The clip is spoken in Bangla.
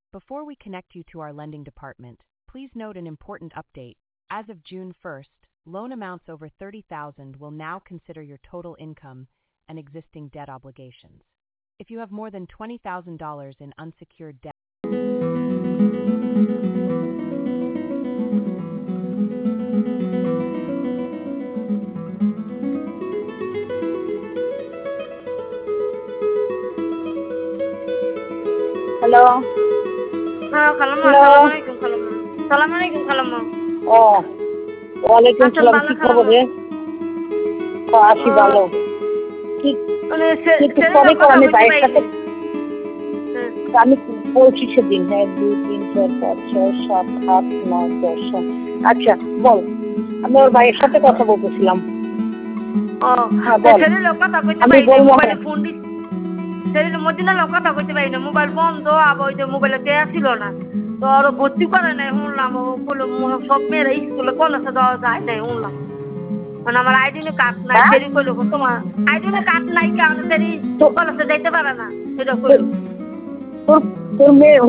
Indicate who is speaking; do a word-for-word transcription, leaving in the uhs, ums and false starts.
Speaker 1: Before we connect you to our lending department, please note an important update. As of June first, loan amounts over thirty thousand dollars will now consider your total income and existing debt obligations. If you have more than twenty thousand dollars in unsecured debt,
Speaker 2: hello
Speaker 3: হ্যাঁ খালাম্মা
Speaker 2: হ্যালো
Speaker 3: আসসালামু আলাইকুম খালাম্মা সালাম আলাইকুম খালাম্মা
Speaker 2: ও ওয়ালাইকুম
Speaker 3: আচ্ছা
Speaker 2: সালাম
Speaker 3: ভালো
Speaker 2: কি খবর
Speaker 3: খালাম্মা
Speaker 2: রে ও আছি ভালো কি
Speaker 3: মানে
Speaker 2: একটু
Speaker 3: সেদিন
Speaker 2: পরে কর
Speaker 3: কথা
Speaker 2: আমি
Speaker 3: বলতে
Speaker 2: বাইরের সাথে
Speaker 3: পারিনি হ্যাঁ
Speaker 2: আমি বলছি সেদিন এক দুই তিন চার পাঁচ ছয় সাত আট নয় দশ আচ্ছা বল আমি ওর ভাইয়ের সাথে কথা বলতেছিলাম
Speaker 3: ও
Speaker 2: হ্যাঁ বল
Speaker 3: সেদিন কথা কইতে
Speaker 2: আমি
Speaker 3: পারিনি
Speaker 2: বলবো
Speaker 3: মোবাইলে
Speaker 2: হ্যাঁ
Speaker 3: ফোন দি সেদিন মদিনা লোক কথা কইতে পারিনি মোবাইল বন্ধ আবার ওই যে মোবাইলে দেয়া ছিল না তো আর ভর্তি করে নাই শুনলাম ও বললো সব মেয়েরা স্কুলে কলেজে দেওয়া যায় নাই শুনলাম মানে আমার আইডিনে কার্ড নাই
Speaker 2: হ্যাঁ
Speaker 3: সেরি কইলো তোমার আইডিনে কার্ড নাই কারণে সেরি
Speaker 2: তো
Speaker 3: কলেজে যাইতে পারে না সেটা
Speaker 2: তোর
Speaker 3: কইলো
Speaker 2: তোর মেয়ে